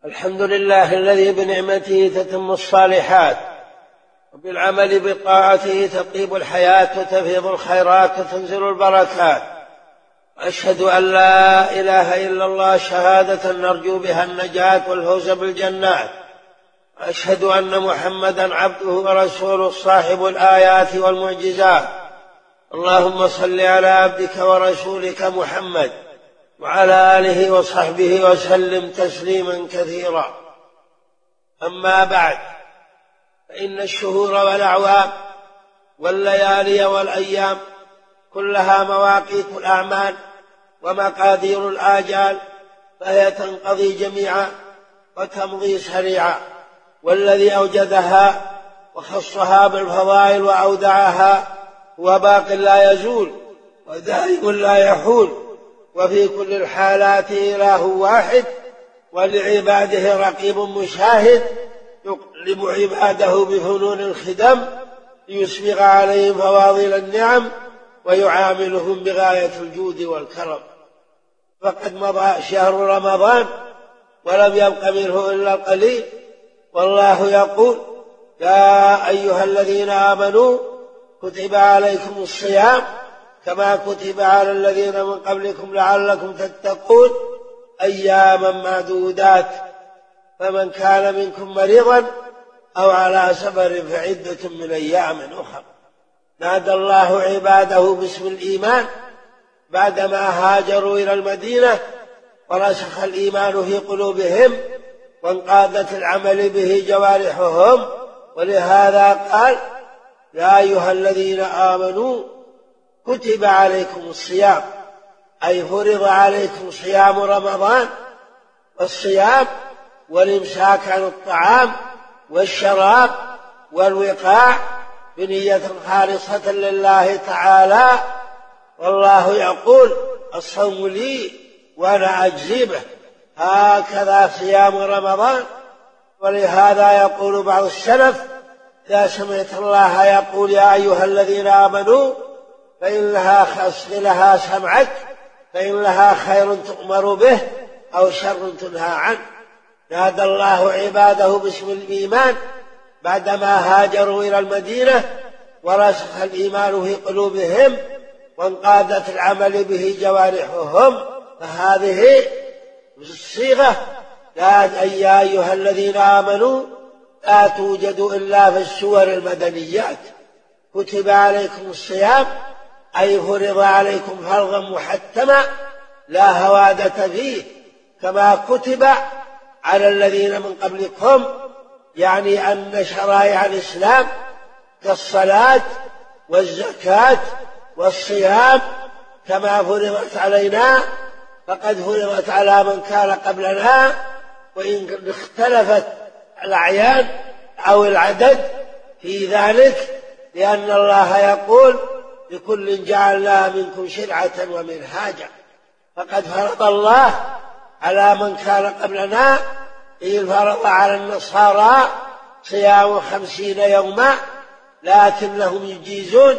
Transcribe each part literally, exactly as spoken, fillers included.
الحمد لله الذي بنعمته تتم الصالحات، وبالعمل بطاعته تطيب الحياة وتفيض الخيرات وتنزل البركات. وأشهد أن لا إله إلا الله شهادة نرجو بها النجاة والفوز بالجنات. وأشهد أن محمدا عبده ورسوله صاحب الآيات والمعجزات. اللهم صل على عبدك ورسولك محمد وعلى آله وصحبه وسلم تسليما كثيرا. أما بعد، فإن الشهور والأعوام والليالي والأيام كلها مواقيت الأعمال ومقادير الآجال، فهي تنقضي جميعا وتمضي سريعا. والذي أوجدها وخصها بالفضائل وأودعها هو باق لا يزول ودائم لا يحول، وفي كل الحالات إله واحد، ولعباده رقيب مشاهد يقلب عباده بفنون الخدم ليسبغ عليهم فواضل النعم ويعاملهم بغاية الجود والكرم. فقد مضى شهر رمضان ولم يبق منه إلا القليل، والله يقول: يا أيها الذين آمنوا كتب عليكم الصيام كما كتب على الذين من قبلكم لعلكم تتقون أياما معدودات، فمن كان منكم مريضا أو على سفر فعدة من أيام أخر. نادى الله عباده باسم الإيمان بعدما هاجروا إلى المدينة ورسخ الإيمان في قلوبهم وانقادت العمل به جوارحهم، ولهذا قال: يا أيها الذين آمنوا كتب عليكم الصيام، أي فرض عليكم صيام رمضان. والصيام والإمساك عن الطعام والشراب والوقاع بنية خالصة لله تعالى. والله يقول: الصوم لي وأنا أجزي به. هكذا صيام رمضان. ولهذا يقول بعض السلف: إذا سمعت الله يقول يا أيها الذين آمنوا فإن لها خص لها سمعك، فإن لها خير تؤمر به أو شر تنهى عنه. نادى الله عباده باسم الإيمان بعدما هاجروا إلى المدينة ورسخ الإيمان في قلوبهم وانقادت العمل به جوارحهم، فهذه الصيغة يا أيها الذين آمنوا لا توجد إلا في السور المدنيات. كتب عليكم الصيام أي فرض عليكم فرضا محتما لا هوادة فيه، كما كتب على الذين من قبلكم، يعني أن شرائع الإسلام كالصلاة والزكاة والصيام كما فرضت علينا فقد فرضت على من كان قبلنا، وإن اختلفت الأعيان أو العدد في ذلك، لأن الله يقول: لكل جعلنا منكم شرعة ومنهاجا. فقد فرض الله على من كان قبلنا، إذ فرض على النصارى صيام خمسين يوما، لكنهم يجيزون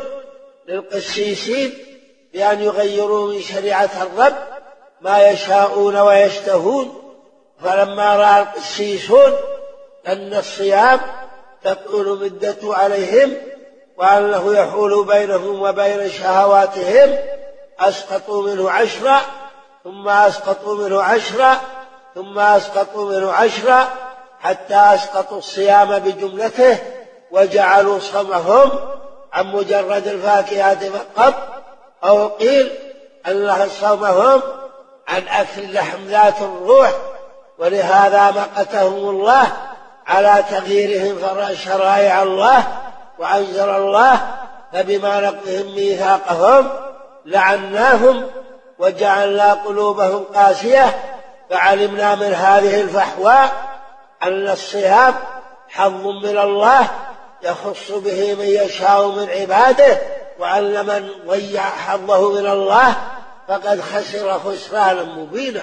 للقسيسين بأن يغيروا من شريعة الرب ما يشاءون ويشتهون. فلما رأى القسيسون أن الصيام تطول مدته عليهم وأنه يحول بينهم وبين شهواتهم، أسقطوا منه عشرة ثم أسقطوا منه عشرة ثم أسقطوا منه عشرة حتى أسقطوا الصيام بجملته، وجعلوا صومهم عن مجرد الفاكهة فقط، أو قيل أن صومهم عن أكل لحم ذات الروح. ولهذا مقتهم الله على تغييرهم شرائع الله وأنزل الله: فبما نقضهم ميثاقهم لعناهم وجعلنا قلوبهم قاسية. فعلمنا من هذه الفحوى أن الصيام حظ من الله يخص به من يشاء من عباده، وأن من ضيع حظه من الله فقد خسر خسرانا مبينا.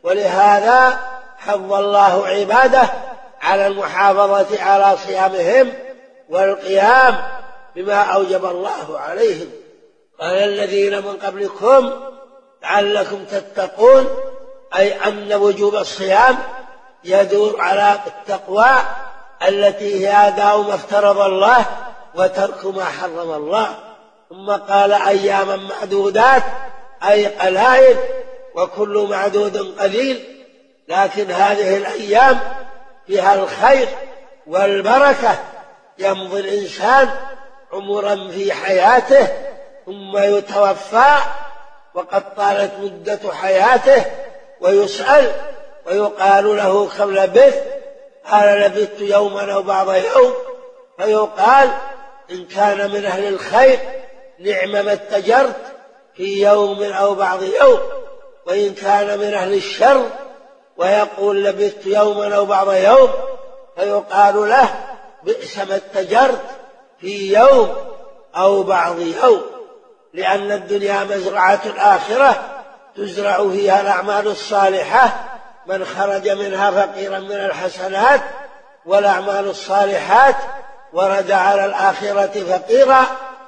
ولهذا حظ الله عباده على المحافظة على صيامهم والقيام بما أوجب الله عليهم. قال: الذين من قبلكم لعلكم تتقون، أي أن وجوب الصيام يدور على التقوى التي هي أداء ما افترض الله وترك ما حرم الله. ثم قال أياما معدودات أي قلائل، وكل معدود قليل، لكن هذه الأيام فيها الخير والبركة. يمضي الإنسان عمرا في حياته ثم يتوفى وقد طالت مدة حياته، ويسأل ويقال له كم لبثت؟ قال لبثت يوما أو بعض يوم، فيقال إن كان من أهل الخير نعم ما اتجرت في يوم أو بعض يوم، وإن كان من أهل الشر ويقول لبثت يوما أو بعض يوم، فيقال له بئس ما اتجرت في يوم أو بعض يوم. لأن الدنيا مزرعة الآخرة تزرع فيها الأعمال الصالحة، من خرج منها فقيرا من الحسنات، والأعمال الصالحات ورد على الآخرة فقيرا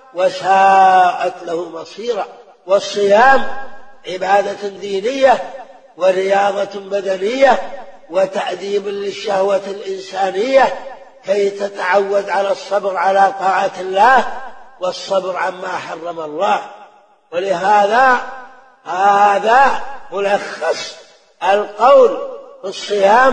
وساءت له مصيرا. والصيام عبادة دينية ورياضة بدنية وتأديب للشهوة الإنسانية كي تتعود على الصبر على طاعة الله والصبر عما حرم الله. ولهذا هذا ملخص القول في الصيام،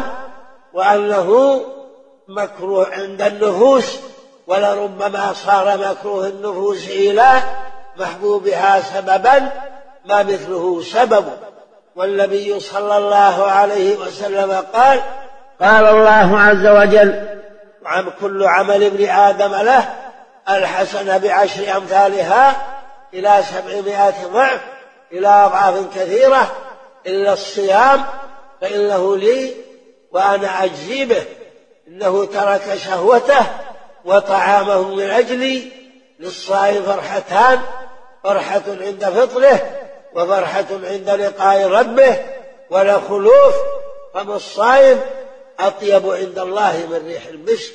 وأنه مكروه عند النفوس، ولربما صار مكروه النفوس إلى محبوبها سببا ما مثله سبب. والنبي صلى الله عليه وسلم قال قال الله عز وجل عن كل عمل ابن آدم له الحسنة بعشر أمثالها إلى سبعمائة ضعف إلى أضعاف كثيرة إلا الصيام فإنه لي وأنا أجزي به. إنه ترك شهوته وطعامه من أجلي. للصائم فرحتان، فرحة عند فطره وفرحة عند لقاء ربه، ولخلوف فم الصائم أطيب عند الله من ريح المسك.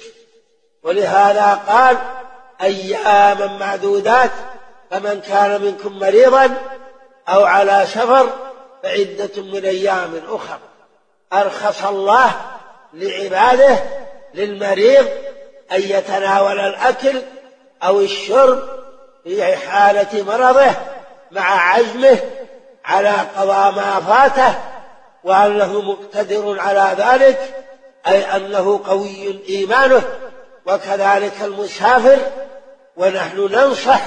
ولهذا قال أياما معدودات، فمن كان منكم مريضا أو على سفر فعدة من أيام أخر. أرخص الله لعباده للمريض أن يتناول الأكل أو الشرب في حالة مرضه مع عزمه على قضاء ما فاته، وأنه مقتدر على ذلك، أي أنه قوي إيمانه. وكذلك المسافر، ونحن ننصح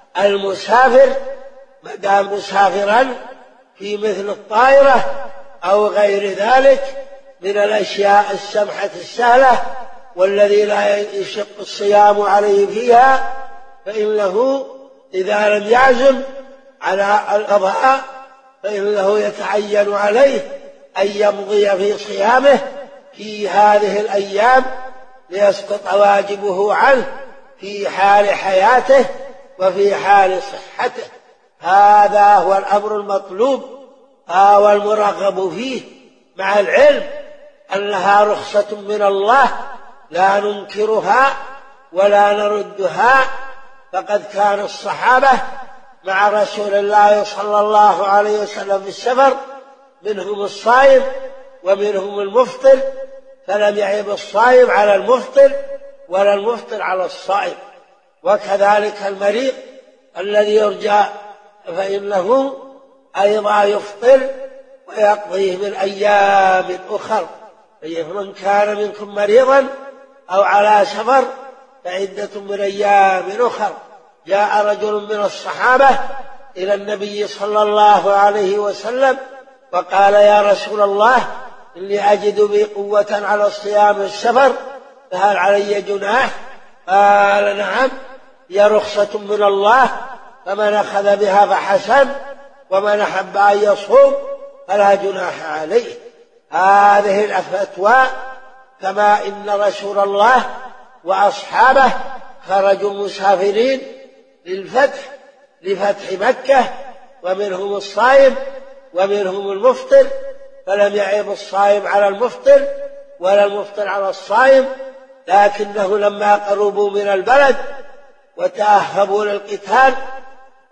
المسافر ما دام مسافرا في مثل الطائرة أو غير ذلك من الأشياء السمحة السهلة والذي لا يشق الصيام عليه فيها، فإنه إذا لم يعزم على القضاء فإنه يتعين عليه أن يمضي في صيامه في هذه الأيام ليسقط واجبه عنه في حال حياته وفي حال صحته. هذا هو الأمر المطلوب والمرغب فيه، مع العلم أنها رخصة من الله لا ننكرها ولا نردها. فقد كان الصحابة مع رسول الله صلى الله عليه وسلم في السفر منهم الصائم ومنهم المفطر، فلم يعب الصائم على المفطر ولا المفطر على الصائم. وكذلك المريض الذي يرجى فإنه أيضا يفطر ويقضيه من أيام أخر. فمن كان منكم مريضا أو على سفر فعدة من أيام أخر. جاء رجل من الصحابة إلى النبي صلى الله عليه وسلم وقال يا رسول الله إني أجد بي قوة على الصيام السفر فهل علي جناح؟ قال نعم، هي رخصة من الله، فمن أخذ بها فحسن، ومن أحب أن يصوم فلا جناح عليه. هذه الفتوى كما إن رسول الله وأصحابه خرجوا مسافرين للفتح لفتح مكة، ومنهم الصائم ومنهم المفطر، فلم يعب الصائم على المفطر ولا المفطر على الصائم، لكنه لما قربوا من البلد وتأهبوا للقتال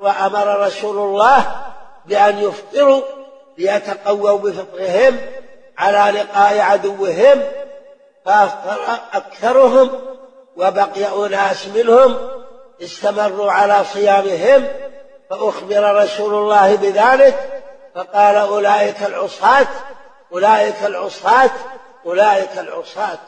وأمر رسول الله بأن يفطروا ليتقووا بفطرهم على لقاء عدوهم، فأفطر أكثرهم وبقي أناس منهم استمروا على صيامهم، فأخبر رسول الله بذلك فقال أولئك العصاة أولئك العصاة أولئك العصاة.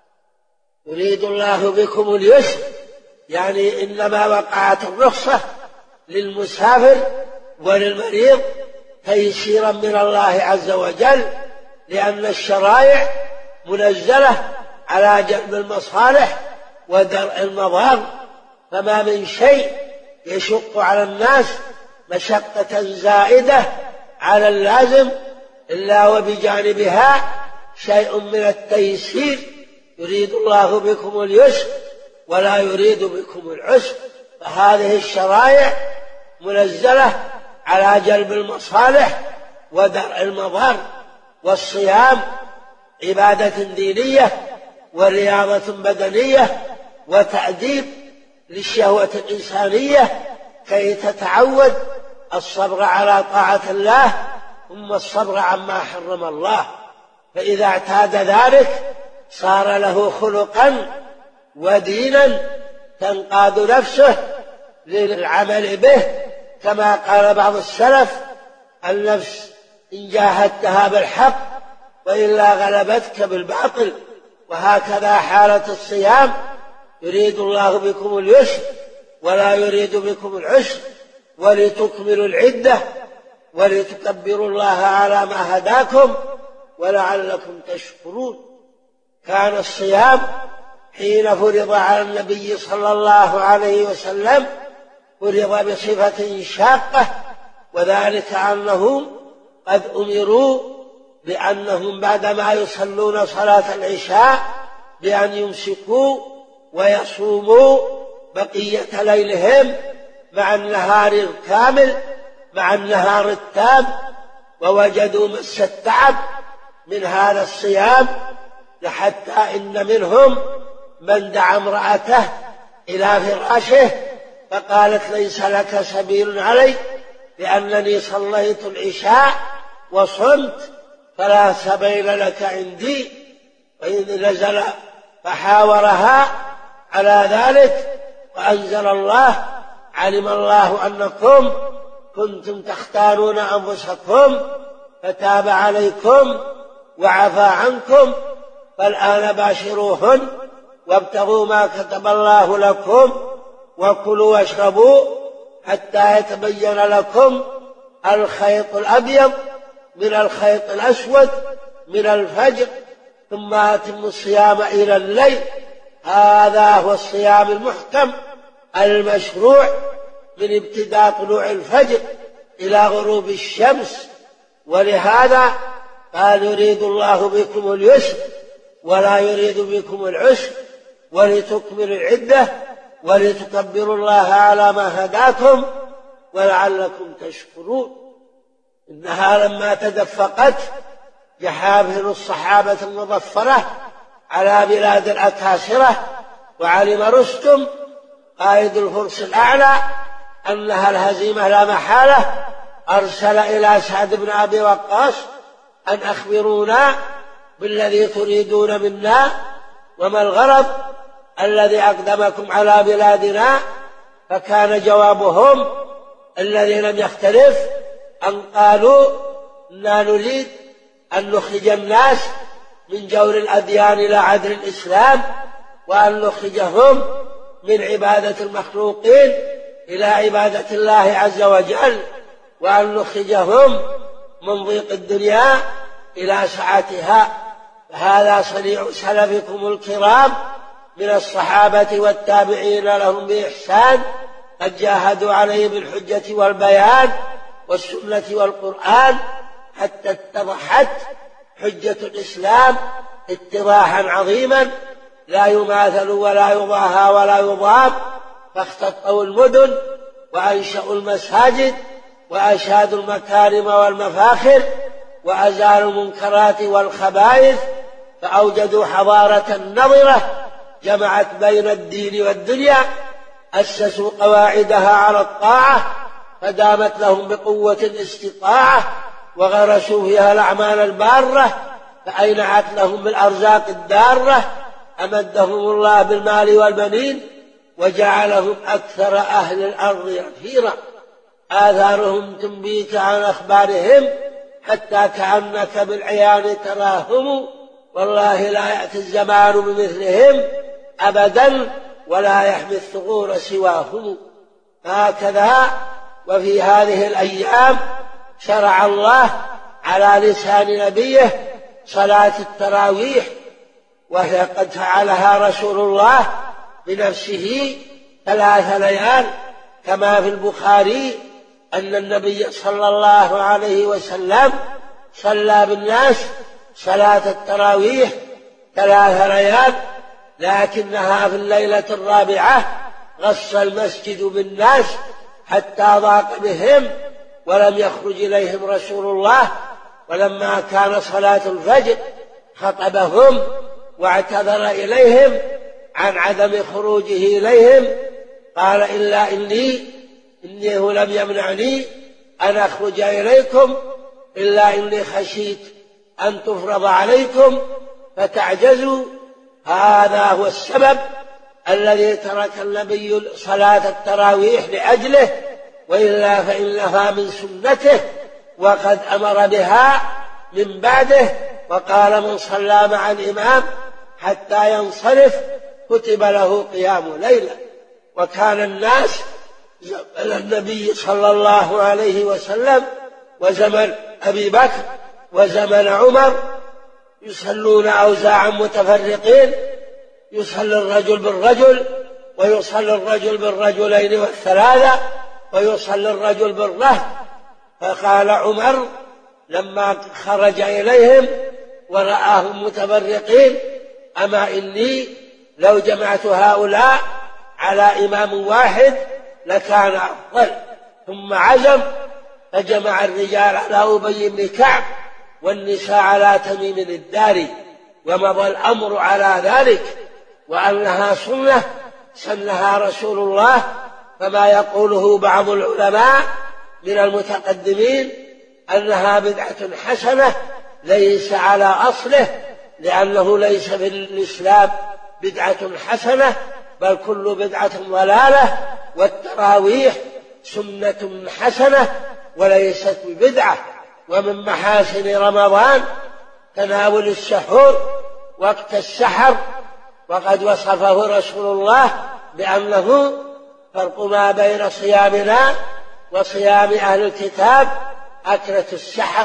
يريد الله بكم اليسر، يعني إنما وقعت الرخصة للمسافر وللمريض تيسيرا من الله عز وجل، لأن الشرائع منزلة على جلب المصالح ودرء المضار، فما من شيء يشق على الناس مشقة زائدة على اللازم إلا وبجانبها شيء من التيسير. يريد الله بكم اليسر ولا يريد بكم العسر، فهذه الشرائع منزلة على جلب المصالح ودرء المضار. والصيام عبادة دينية ورياضة بدنية وتأديب للشهوة الإنسانية كي تتعود الصبر على طاعة الله ثم الصبر عما حرم الله، فإذا اعتاد ذلك صار له خلقا ودينا تنقاد نفسه للعمل به، كما قال بعض السلف: النفس إن جاهدتها بالحق وإلا غلبتك بالباطل. وهكذا حالة الصيام، يريد الله بكم اليسر ولا يريد بكم العسر ولتكملوا العدة ولتكبروا الله على ما هداكم ولعلكم تشكرون. كان الصيام حين فرض على النبي صلى الله عليه وسلم فرض بصفة شاقة، وذلك أنهم قد أمروا بأنهم بعدما يصلون صلاة العشاء بأن يمسكوا ويصوموا بقية ليلهم مع النهار الكامل مع النهار التام، ووجدوا مس التعب من هذا الصيام، لحتى إن منهم من دعا امرأته إلى فراشه فقالت: ليس لك سبيل علي لأنني صليت العشاء وصمت فلا سبيل لك عندي. وإذ نزل فحاورها على ذلك وأنزل الله: علم الله أنكم كنتم تختارون أنفسكم فتاب عليكم وعفى عنكم فالآن باشروهن وابتغوا ما كتب الله لكم وكلوا واشربوا حتى يتبين لكم الخيط الأبيض من الخيط الأسود من الفجر ثم أتموا الصيام إلى الليل. هذا هو الصيام المحكم المشروع من ابتداء طلوع الفجر إلى غروب الشمس. ولهذا قال: يريد الله بكم اليسر ولا يريد بكم العسر ولتكملوا العدة ولتكبروا الله على ما هداكم ولعلكم تشكرون. إنها لما تدفقت جحافل الصحابة المظفرة على بلاد الأكاسرة وعلم رستم قائد الفرس الأعلى أنها الهزيمة لا محالة، أرسل إلى سعد بن أبي وقاص أن أخبرونا بالذي تريدون منا وما الغرض الذي أقدمكم على بلادنا. فكان جوابهم الذي لم يختلف أن قالوا: إنا نريد أن نخرج الناس من جور الأديان إلى عدل الإسلام، وأن نخرجهم من عبادة المخلوقين إلى عبادة الله عز وجل، وأن نخرجهم من ضيق الدنيا إلى سعتها. فهذا صنيع سلفكم الكرام من الصحابة والتابعين لهم بإحسان، قد جاهدوا عليه بالحجة والبيان والسنة والقرآن حتى اتضحت حجة الإسلام اتضاحا عظيما لا يماثل ولا يضاهى ولا يضام. فاختطوا المدن وأنشأوا المساجد وأشادوا المكارم والمفاخر وأزالوا المنكرات والخبائث، فأوجدوا حضارة نظرة جمعت بين الدين والدنيا، أسسوا قواعدها على الطاعة فدامت لهم بقوة الاستطاعة، وغرسوا فيها الأعمال البارة فأينعت لهم بالأرزاق الدارة أمدهم الله بالمال والبنين وجعلهم أكثر أهل الأرض رفيرا. آثارهم تنبيك عن أخبارهم حتى كأنك بالعيان تراهم، والله لا يأتي الزمان بمثلهم أبدا ولا يحمي الثغور سواهم. هكذا وفي هذه الأيام شرع الله على لسان نبيه صلاة التراويح، وهي قد فعلها رسول الله بنفسه ثلاث ليال، كما في البخاري أن النبي صلى الله عليه وسلم صلى بالناس صلاة التراويح ثلاث ليال، لكنها في الليلة الرابعة غص المسجد بالناس حتى ضاق بهم ولم يخرج إليهم رسول الله. ولما كان صلاة الفجر خطبهم واعتذر إليهم عن عدم خروجه إليهم، قال إلا إني إنه لم يمنعني أن أخرج إليكم إلا إني خشيت أن تفرض عليكم فتعجزوا. هذا هو السبب الذي ترك النبي صلاة التراويح لأجله، وإلا فإنها من سنته وقد أمر بها من بعده، وقال من صلى مع الإمام حتى ينصرف كتب له قيام ليلة. وكان الناس زمن النبي صلى الله عليه وسلم وزمن أبي بكر وزمن عمر يصلون أوزاعا متفرقين، يصلي الرجل بالرجل ويصلي الرجل بالرجلين والثلاثة ويصلي الرجل بالرهط. فقال عمر لما خرج إليهم ورآهم متفرقين أما إني لو جمعت هؤلاء على إمام واحد لكان أفضل. ثم عزم فجمع الرجال على أبي بن كعب والنساء على تميم الداري، ومضى الأمر على ذلك، وأنها سنة سنها رسول الله. فما يقوله بعض العلماء من المتقدمين أنها بدعة حسنة ليس على أصله، لأنه ليس في الإسلام بدعة حسنة بل كل بدعة ضلالة، والتراويح سنة حسنة وليست ببدعة. ومن محاسن رمضان تناول السحور وقت السحر، وقد وصفه رسول الله بأنه فرق ما بين صيامنا وصيام أهل الكتاب أكلة السحر.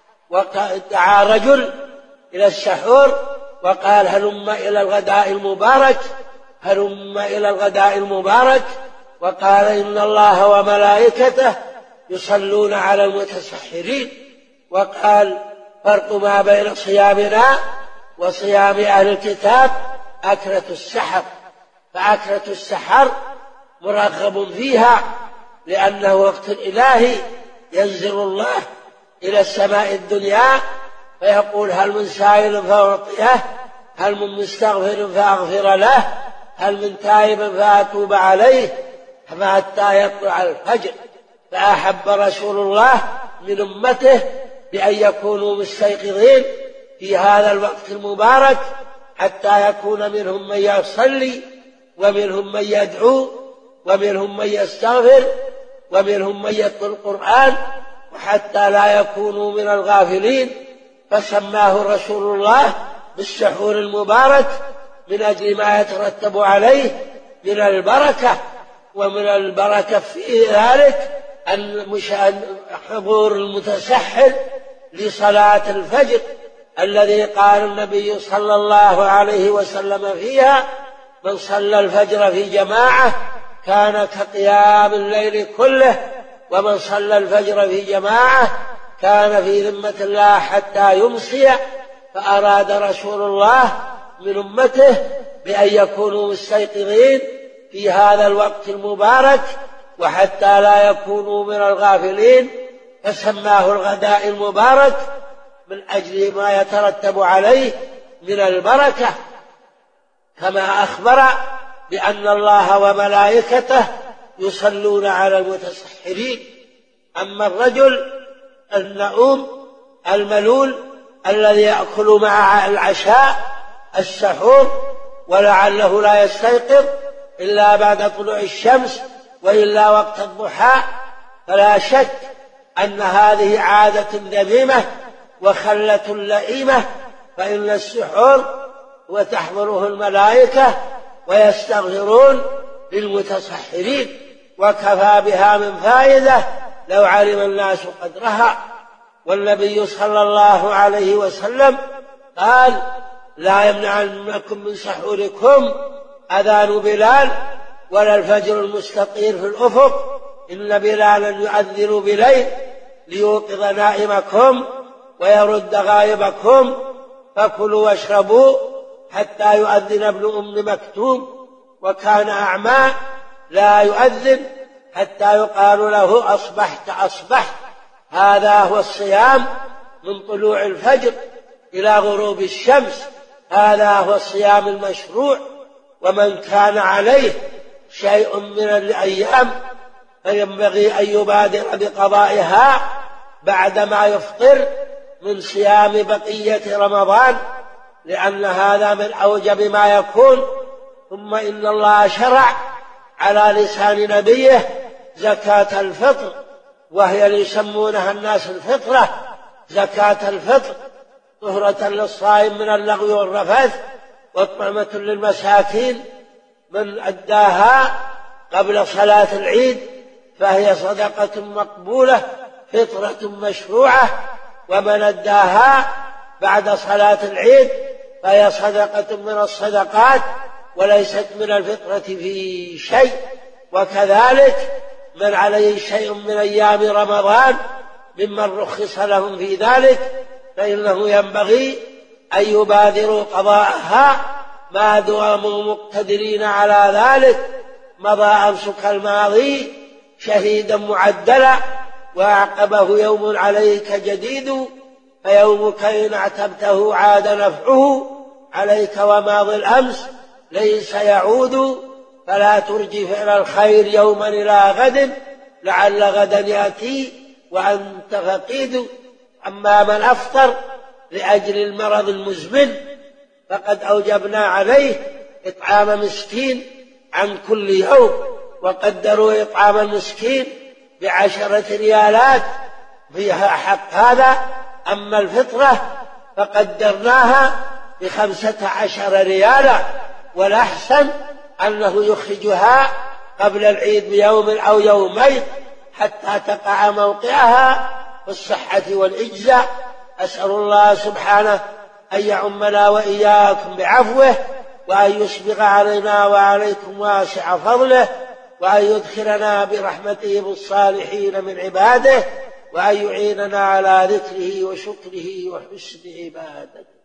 ودعا رجل إلى السحور وقال هلم إلى الغداء المبارك، هلم إلى الغداء المبارك. وقال إن الله وملائكته يصلون على المتسحرين. وقال فرق ما بين صيامنا وصيام أهل الكتاب أكلة السحر، فأكلة السحر مرغب فيها لأنه وقت الإلهي ينزل الله إلى السماء الدنيا فيقول هل من سائل فأعطيه، هل من مستغفر فأغفر له، هل من تائب فأتوب عليه، حتى يطلع الفجر. فأحب رسول الله من أمته بأن يكونوا مستيقظين في هذا الوقت المبارك حتى يكون منهم من يصلي ومنهم من يدعو ومنهم من يستغفر ومنهم من يتلو القرآن، وحتى لا يكونوا من الغافلين. فسماه رسول الله بالسحور المبارك من أجل ما يترتب عليه من البركة. ومن البركة في ذلك أن حضور المتسحر لصلاة الفجر الذي قال النبي صلى الله عليه وسلم فيها من صلى الفجر في جماعة كان كقيام الليل كله، ومن صلى الفجر في جماعة كان في ذمة الله حتى يمسي. فأراد رسول الله من أمته بأن يكونوا مستيقظين في هذا الوقت المبارك وحتى لا يكونوا من الغافلين، فسماه الغداء المبارك من أجل ما يترتب عليه من البركة. كما أخبر بأن الله وملائكته يصلون على المتسحرين. أما الرجل النؤوم الملول الذي يأكل مع العشاء السحور ولعله لا يستيقظ إلا بعد طلوع الشمس وإلا وقت الضحى، فلا شك أن هذه عادة ذميمة وخلة لئيمة، فإن السحور وتحضره الملائكة ويستغفرون للمتسحرين، وكفى بها من فائدة لو علم الناس قدرها. والنبي صلى الله عليه وسلم قال: لا يمنعنكم من سحوركم أذان بلال ولا الفجر المستطير في الأفق، إن بلالا يؤذن بليل ليوقظ نائمكم ويرد غائبكم، فكلوا واشربوا حتى يؤذن ابن أم مكتوم، وكان أعمى لا يؤذن حتى يقال له أصبحت أصبحت. هذا هو الصيام من طلوع الفجر إلى غروب الشمس، هذا هو الصيام المشروع. ومن كان عليه شيء من الأيام فينبغي أن يبادر بقضائها بعدما يفطر من صيام بقية رمضان، لأن هذا من أوجب ما يكون. ثم إن الله شرع على لسان نبيه زكاة الفطر، وهي اللي يسمونها الناس الفطرة، زكاة الفطر طهرة للصائم من اللغو والرفث وطعمة للمساكين. من أداها قبل صلاة العيد فهي صدقة مقبولة فطرة مشروعة، ومن أداها بعد صلاة العيد فهي صدقة من الصدقات وليست من الفطرة في شيء. وكذلك من عليه شيء من أيام رمضان ممن رخص لهم في ذلك فإنه ينبغي أن يبادروا قضاءها ما داموا مقتدرين على ذلك. مضى أمسك الماضي شهيدا معدلا، وأعقبه يوم عليك جديد، فيومك إن اعتبته عاد نفعه عليك، وماضي الأمس ليس يعود، فلا ترجي فعل الخير يوما إلى غد لعل غدا يأتي وأنت فقيد. أما من أفطر لأجل المرض المزمن فقد أوجبنا عليه إطعام مسكين عن كل يوم، وقدروا إطعام المسكين بعشرة ريالات فيها حق هذا. أما الفطرة فقدرناها بخمسة عشر ريالا، والأحسن أنه يخرجها قبل العيد بيوم أو يومين حتى تقع موقعها في الصحة والإجزاء. أسأل الله سبحانه أن يعمنا وإياكم بعفوه، وأن يسبغ علينا وعليكم واسع فضله، وأن يدخلنا برحمته بالصالحين من عباده، وأن يعيننا على ذكره وشكره وحسن عبادته.